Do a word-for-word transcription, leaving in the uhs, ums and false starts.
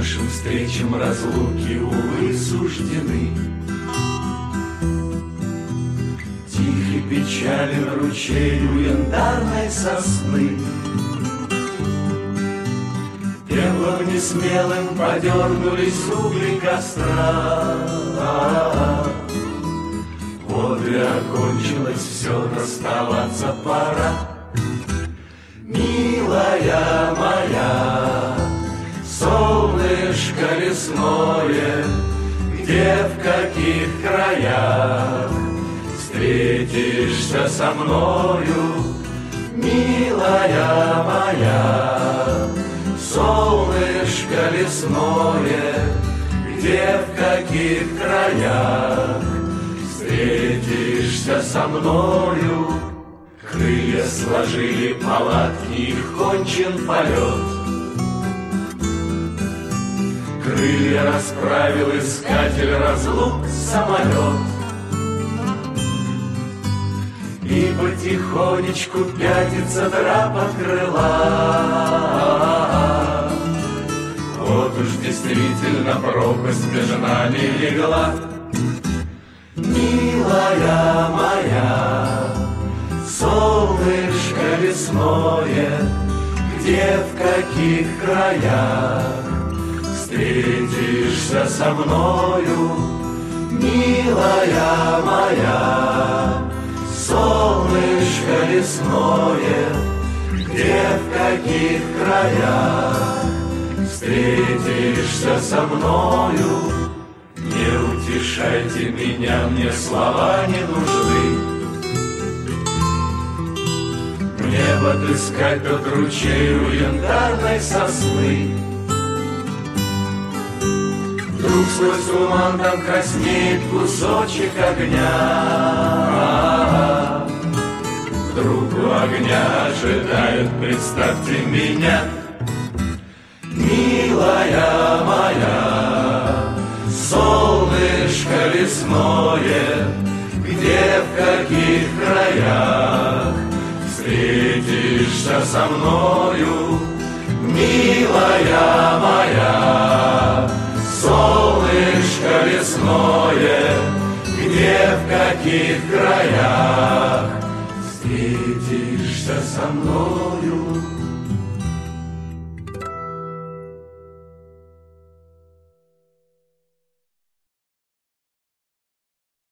Нашим встречам разлуки, увы, суждены. Тихий печален ручей у янтарной сосны. Пеплом несмелым подернулись угли костра. Вот и окончилось все, расставаться пора. Милая моя, солнышко лесное, где, в каких краях встретишься со мною, милая моя, солнышко лесное, где, в каких краях встретишься со мною. Крылья сложили палатки, их кончен полет. Крылья расправил искатель разлук самолет. И потихонечку пятится драп от крыла. Вот уж действительно пропасть между нами легла. Милая моя, солнышко лесное, где, в каких краях встретишься со мною, милая моя, солнышко лесное, где, в каких краях встретишься со мною. Не утешайте меня, мне слова не нужны. Мне бы отыскать тот ручей у янтарной сосны. Вдруг сквозь туман там краснеет кусочек огня. Вдруг у огня ожидают, представьте меня, милая моя, солнышко лесное, где, в каких краях встретишься со мною, милая моя, солнышко лесное, где, в каких краях встретишься со мною.